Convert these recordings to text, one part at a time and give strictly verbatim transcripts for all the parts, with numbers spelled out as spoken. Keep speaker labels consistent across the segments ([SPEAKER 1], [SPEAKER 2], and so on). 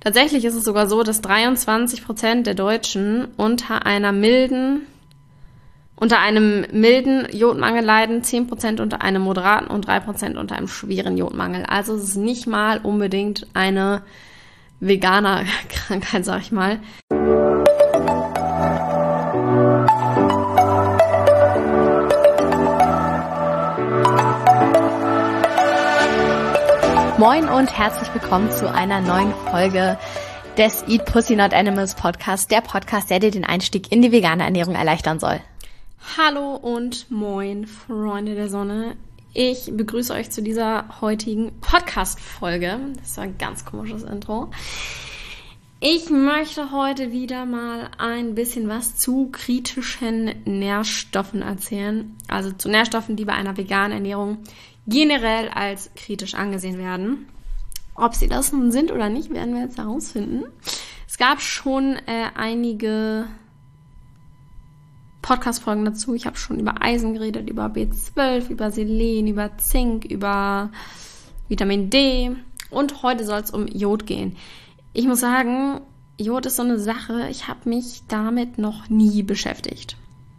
[SPEAKER 1] Tatsächlich ist es sogar so, dass dreiundzwanzig Prozent der Deutschen unter einer milden, unter einem milden Jodmangel leiden, zehn Prozent unter einem moderaten und drei Prozent unter einem schweren Jodmangel. Also es ist nicht mal unbedingt eine Veganer-Krankheit, sag ich mal.
[SPEAKER 2] Moin und herzlich willkommen zu einer neuen Folge des Eat Pussy Not Animals Podcast, der Podcast, der dir den Einstieg in die vegane Ernährung erleichtern soll.
[SPEAKER 1] Hallo und moin, Freunde der Sonne. Ich begrüße euch zu dieser heutigen Podcast-Folge. Das war ein ganz komisches Intro. Ich möchte heute wieder mal ein bisschen was zu kritischen Nährstoffen erzählen. Also zu Nährstoffen, die bei einer veganen Ernährung generell als kritisch angesehen werden. Ob sie das nun sind oder nicht, werden wir jetzt herausfinden. Es gab schon äh, einige Podcast-Folgen dazu. Ich habe schon über Eisen geredet, über B zwölf, über Selen, über Zink, über Vitamin D. Und heute soll es um Jod gehen. Ich muss sagen, Jod ist so eine Sache, ich habe mich damit noch nie beschäftigt.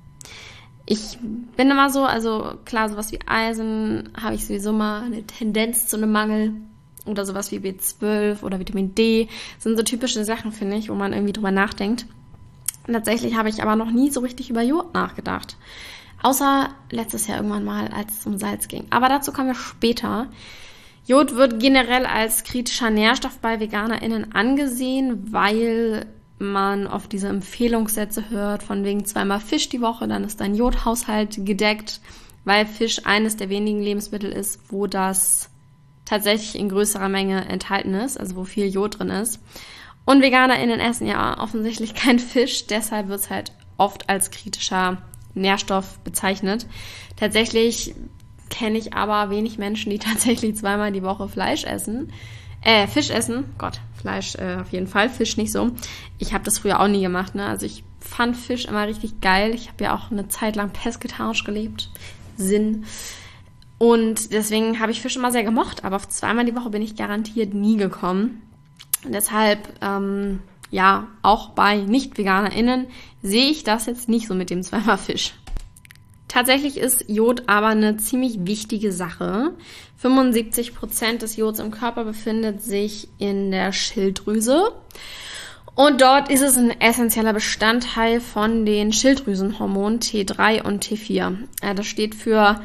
[SPEAKER 1] Ich bin immer so, also klar, sowas wie Eisen habe ich sowieso mal eine Tendenz zu einem Mangel. Oder sowas wie B zwölf oder Vitamin D. Das sind so typische Sachen, finde ich, wo man irgendwie drüber nachdenkt. Und tatsächlich habe ich aber noch nie so richtig über Jod nachgedacht. Außer letztes Jahr irgendwann mal, als es um Salz ging. Aber dazu kommen wir später. Jod wird generell als kritischer Nährstoff bei VeganerInnen angesehen, weil man oft diese Empfehlungssätze hört, von wegen zweimal Fisch die Woche, dann ist dein Jodhaushalt gedeckt, weil Fisch eines der wenigen Lebensmittel ist, wo das tatsächlich in größerer Menge enthalten ist, also wo viel Jod drin ist. Und VeganerInnen essen ja offensichtlich kein Fisch, deshalb wird es halt oft als kritischer Nährstoff bezeichnet. Tatsächlich kenne ich aber wenig Menschen, die tatsächlich zweimal die Woche Fleisch essen. Äh, Fisch essen, Gott, Fleisch äh, auf jeden Fall, Fisch nicht so. Ich habe das früher auch nie gemacht, ne? Also ich fand Fisch immer richtig geil. Ich habe ja auch eine Zeit lang pesketarisch gelebt. Sinn. Und deswegen habe ich Fisch immer sehr gemocht, aber auf zweimal die Woche bin ich garantiert nie gekommen. Und deshalb, ähm, ja, auch bei Nicht-VeganerInnen sehe ich das jetzt nicht so mit dem zweimal Fisch. Tatsächlich ist Jod aber eine ziemlich wichtige Sache. fünfundsiebzig Prozent des Jods im Körper befindet sich in der Schilddrüse. Und dort ist es ein essentieller Bestandteil von den Schilddrüsenhormonen T drei und T vier. Das steht für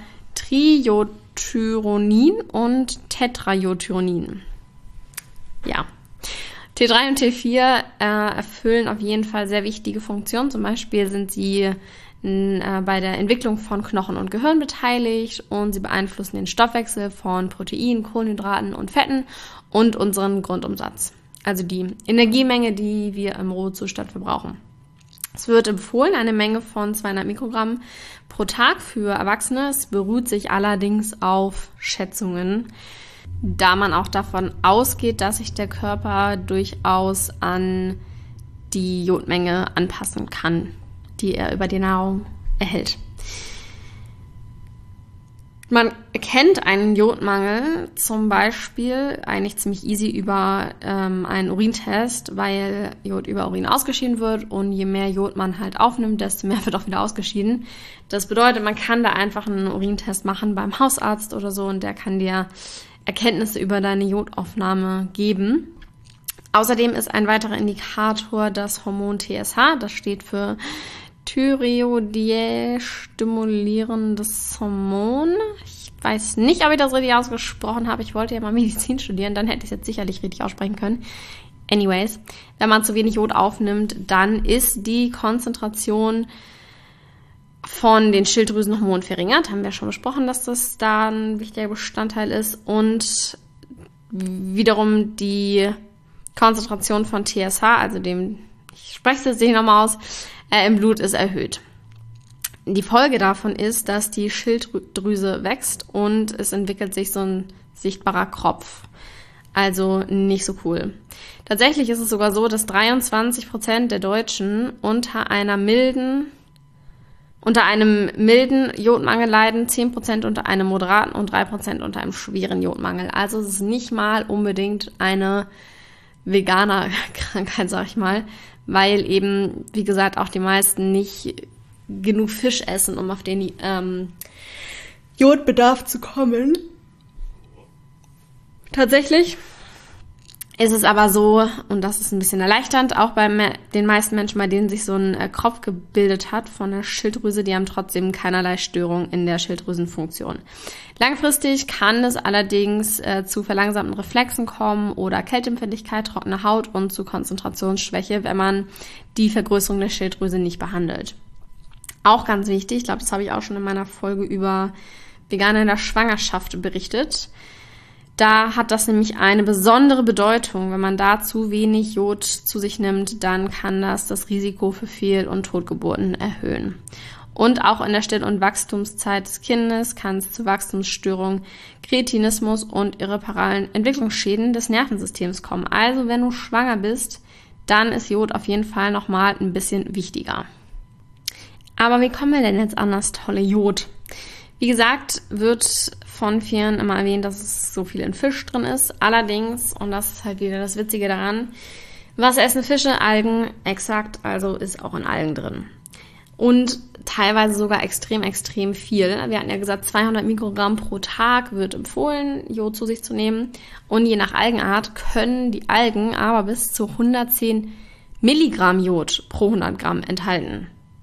[SPEAKER 1] Triiodthyronin und Tetraiodthyronin. Ja. T drei und T vier äh, erfüllen auf jeden Fall sehr wichtige Funktionen. Zum Beispiel sind sie äh, bei der Entwicklung von Knochen und Gehirn beteiligt und sie beeinflussen den Stoffwechsel von Proteinen, Kohlenhydraten und Fetten und unseren Grundumsatz. Also die Energiemenge, die wir im Ruhezustand verbrauchen. Es wird empfohlen, eine Menge von zweihundert Mikrogramm pro Tag für Erwachsene. Es beruht sich allerdings auf Schätzungen, da man auch davon ausgeht, dass sich der Körper durchaus an die Jodmenge anpassen kann, die er über die Nahrung erhält. Man erkennt einen Jodmangel zum Beispiel eigentlich ziemlich easy über ähm, einen Urintest, weil Jod über Urin ausgeschieden wird und je mehr Jod man halt aufnimmt, desto mehr wird auch wieder ausgeschieden. Das bedeutet, man kann da einfach einen Urintest machen beim Hausarzt oder so und der kann dir Erkenntnisse über deine Jodaufnahme geben. Außerdem ist ein weiterer Indikator das Hormon T S H, das steht für Thyreoidstimulierendes Hormon. Ich weiß nicht, ob ich das richtig ausgesprochen habe. Ich wollte ja mal Medizin studieren, dann hätte ich es jetzt sicherlich richtig aussprechen können. Anyways, wenn man zu wenig Jod aufnimmt, dann ist die Konzentration von den Schilddrüsenhormonen verringert. Haben wir schon besprochen, dass das da ein wichtiger Bestandteil ist. Und wiederum die Konzentration von T S H, also dem, ich spreche es jetzt nicht nochmal aus, äh, im Blut ist erhöht. Die Folge davon ist, dass die Schilddrüse wächst und es entwickelt sich so ein sichtbarer Kropf. Also nicht so cool. Tatsächlich ist es sogar so, dass dreiundzwanzig Prozent der Deutschen unter einer milden Unter einem milden Jodmangel leiden, zehn Prozent unter einem moderaten und drei Prozent unter einem schweren Jodmangel. Also es ist nicht mal unbedingt eine Veganer-Krankheit, sag ich mal, weil eben, wie gesagt, auch die meisten nicht genug Fisch essen, um auf den ähm, Jodbedarf zu kommen. Tatsächlich ist es aber so, und das ist ein bisschen erleichternd, auch bei me- den meisten Menschen, bei denen sich so ein äh, Kropf gebildet hat von der Schilddrüse, die haben trotzdem keinerlei Störung in der Schilddrüsenfunktion. Langfristig kann es allerdings äh, zu verlangsamten Reflexen kommen oder Kälteempfindlichkeit, trockene Haut und zu Konzentrationsschwäche, wenn man die Vergrößerung der Schilddrüse nicht behandelt. Auch ganz wichtig, ich glaube, das habe ich auch schon in meiner Folge über Veganer in der Schwangerschaft berichtet. Da hat das nämlich eine besondere Bedeutung. Wenn man da zu wenig Jod zu sich nimmt, dann kann das das Risiko für Fehl- und Totgeburten erhöhen. Und auch in der Still- und Wachstumszeit des Kindes kann es zu Wachstumsstörungen, Kretinismus und irreparablen Entwicklungsschäden des Nervensystems kommen. Also wenn du schwanger bist, dann ist Jod auf jeden Fall nochmal ein bisschen wichtiger. Aber wie kommen wir denn jetzt an das tolle Jod? Wie gesagt, wird von vielen immer erwähnt, dass es so viel in Fisch drin ist. Allerdings, und das ist halt wieder das Witzige daran, was essen Fische? Algen, exakt, also ist auch in Algen drin. Und teilweise sogar extrem, extrem viel. Wir hatten ja gesagt, zweihundert Mikrogramm pro Tag wird empfohlen, Jod zu sich zu nehmen. Und je nach Algenart können die Algen aber bis zu hundertzehn Milligramm Jod pro hundert Gramm enthalten.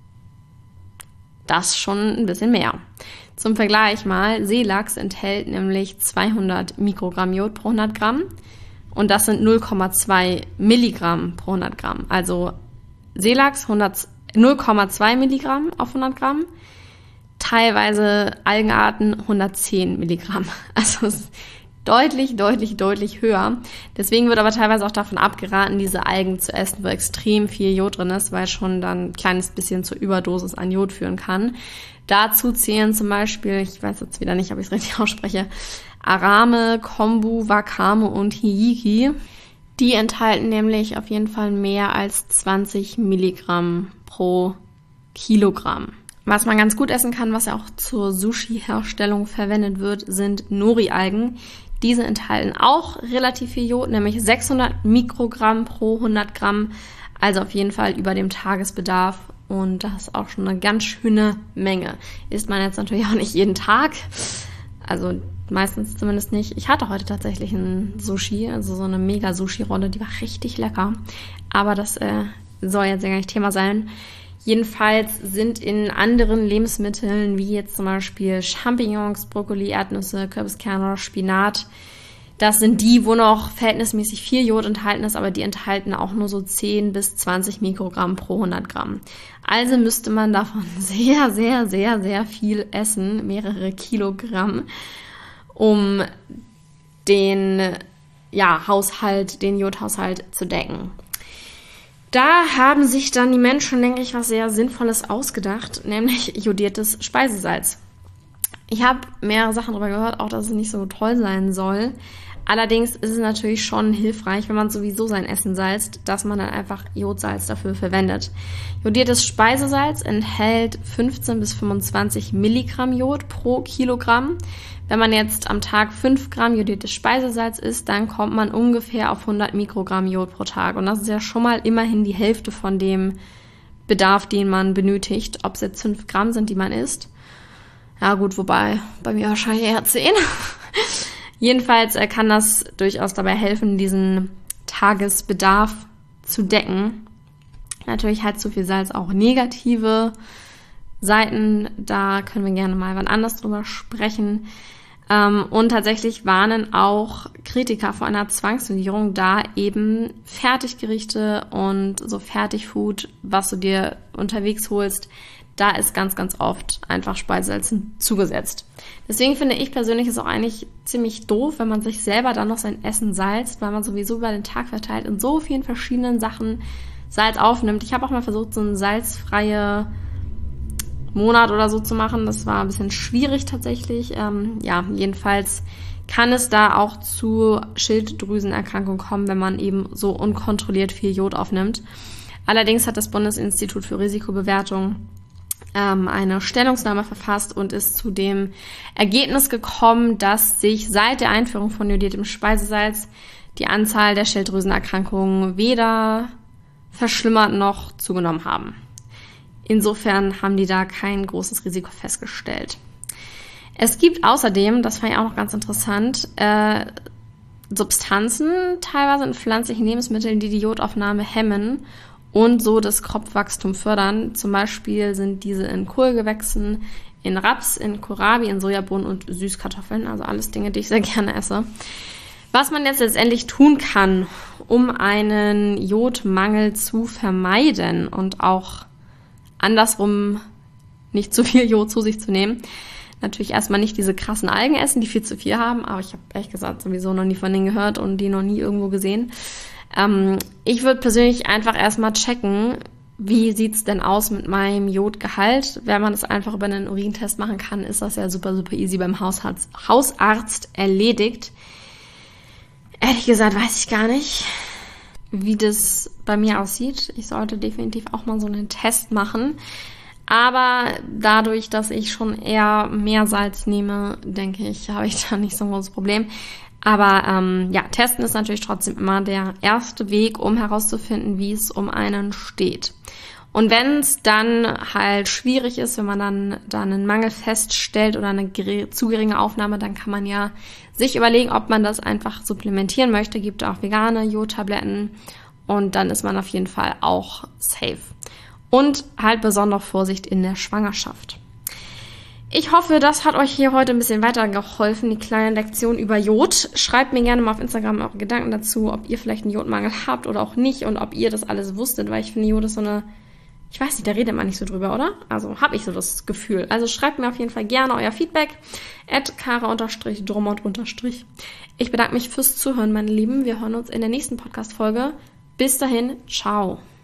[SPEAKER 1] Das schon ein bisschen mehr. Zum Vergleich mal, Seelachs enthält nämlich zweihundert Mikrogramm Jod pro hundert Gramm und das sind null Komma zwei Milligramm pro hundert Gramm. Also Seelachs null Komma zwei Milligramm auf hundert Gramm, teilweise Algenarten hundertzehn Milligramm. Also es ist deutlich, deutlich, deutlich höher. Deswegen wird aber teilweise auch davon abgeraten, diese Algen zu essen, wo extrem viel Jod drin ist, weil schon dann ein kleines bisschen zur Überdosis an Jod führen kann. Dazu zählen zum Beispiel, ich weiß jetzt wieder nicht, ob ich es richtig ausspreche, Arame, Kombu, Wakame und Hiyiki. Die enthalten nämlich auf jeden Fall mehr als zwanzig Milligramm pro Kilogramm. Was man ganz gut essen kann, was ja auch zur Sushi-Herstellung verwendet wird, sind Nori-Algen. Diese enthalten auch relativ viel Jod, nämlich sechshundert Mikrogramm pro hundert Gramm, also auf jeden Fall über dem Tagesbedarf. Und das ist auch schon eine ganz schöne Menge. Isst man jetzt natürlich auch nicht jeden Tag, also meistens zumindest nicht. Ich hatte heute tatsächlich ein Sushi, also so eine Mega-Sushi-Rolle, die war richtig lecker. Aber das äh, soll jetzt ja gar nicht Thema sein. Jedenfalls sind in anderen Lebensmitteln, wie jetzt zum Beispiel Champignons, Brokkoli, Erdnüsse, Kürbiskerne oder Spinat, das sind die, wo noch verhältnismäßig viel Jod enthalten ist, aber die enthalten auch nur so zehn bis zwanzig Mikrogramm pro hundert Gramm. Also müsste man davon sehr, sehr, sehr, sehr viel essen, mehrere Kilogramm, um den ja, Haushalt, den Jodhaushalt zu decken. Da haben sich dann die Menschen, denke ich, was sehr Sinnvolles ausgedacht, nämlich jodiertes Speisesalz. Ich habe mehrere Sachen darüber gehört, auch dass es nicht so toll sein soll. Allerdings ist es natürlich schon hilfreich, wenn man sowieso sein Essen salzt, dass man dann einfach Jodsalz dafür verwendet. Jodiertes Speisesalz enthält fünfzehn bis fünfundzwanzig Milligramm Jod pro Kilogramm. Wenn man jetzt am Tag fünf Gramm jodiertes Speisesalz isst, dann kommt man ungefähr auf hundert Mikrogramm Jod pro Tag. Und das ist ja schon mal immerhin die Hälfte von dem Bedarf, den man benötigt. Ob es jetzt fünf Gramm sind, die man isst. Ja gut, wobei bei mir wahrscheinlich eher zehn. Jedenfalls kann das durchaus dabei helfen, diesen Tagesbedarf zu decken. Natürlich hat zu viel Salz auch negative Seiten. Da können wir gerne mal wann anders drüber sprechen. Und tatsächlich warnen auch Kritiker vor einer Zwangsernährung, da eben Fertiggerichte und so Fertigfood, was du dir unterwegs holst, da ist ganz, ganz oft einfach Speisesalz zugesetzt. Deswegen finde ich persönlich es auch eigentlich ziemlich doof, wenn man sich selber dann noch sein Essen salzt, weil man sowieso über den Tag verteilt in so vielen verschiedenen Sachen Salz aufnimmt. Ich habe auch mal versucht, so einen salzfreie Monat oder so zu machen. Das war ein bisschen schwierig tatsächlich. Ähm, ja, jedenfalls kann es da auch zu Schilddrüsenerkrankungen kommen, wenn man eben so unkontrolliert viel Jod aufnimmt. Allerdings hat das Bundesinstitut für Risikobewertung ähm, eine Stellungnahme verfasst und ist zu dem Ergebnis gekommen, dass sich seit der Einführung von jodiertem Speisesalz die Anzahl der Schilddrüsenerkrankungen weder verschlimmert noch zugenommen haben. Insofern haben die da kein großes Risiko festgestellt. Es gibt außerdem, das fand ich auch noch ganz interessant, äh, Substanzen, teilweise in pflanzlichen Lebensmitteln, die die Jodaufnahme hemmen und so das Kropfwachstum fördern. Zum Beispiel sind diese in Kohlgewächsen, in Raps, in Kohlrabi, in Sojabohnen und Süßkartoffeln. Also alles Dinge, die ich sehr gerne esse. Was man jetzt letztendlich tun kann, um einen Jodmangel zu vermeiden und auch andersrum nicht zu viel Jod zu sich zu nehmen. Natürlich erstmal nicht diese krassen Algen essen, die viel zu viel haben, aber ich habe ehrlich gesagt sowieso noch nie von denen gehört und die noch nie irgendwo gesehen. Ähm, ich würde persönlich einfach erstmal checken, wie sieht's denn aus mit meinem Jodgehalt. Wenn man das einfach über einen Urintest machen kann, ist das ja super, super easy beim Hausarzt, Hausarzt erledigt. Ehrlich gesagt weiß ich gar nicht, wie das bei mir aussieht. Ich sollte definitiv auch mal so einen Test machen. Aber dadurch, dass ich schon eher mehr Salz nehme, denke ich, habe ich da nicht so ein großes Problem. Aber ähm, ja, testen ist natürlich trotzdem immer der erste Weg, um herauszufinden, wie es um einen steht. Und wenn es dann halt schwierig ist, wenn man dann, dann einen Mangel feststellt oder eine ger- zu geringe Aufnahme, dann kann man ja sich überlegen, ob man das einfach supplementieren möchte. Gibt auch vegane Jodtabletten und dann ist man auf jeden Fall auch safe. Und halt besondere Vorsicht in der Schwangerschaft. Ich hoffe, das hat euch hier heute ein bisschen weitergeholfen, die kleine Lektion über Jod. Schreibt mir gerne mal auf Instagram eure Gedanken dazu, ob ihr vielleicht einen Jodmangel habt oder auch nicht und ob ihr das alles wusstet, weil ich finde, Jod ist so eine, ich weiß nicht, da redet man nicht so drüber, oder? Also habe ich so das Gefühl. Also schreibt mir auf jeden Fall gerne euer Feedback at kara-drummond-. Ich bedanke mich fürs Zuhören, meine Lieben. Wir hören uns in der nächsten Podcast-Folge. Bis dahin, ciao.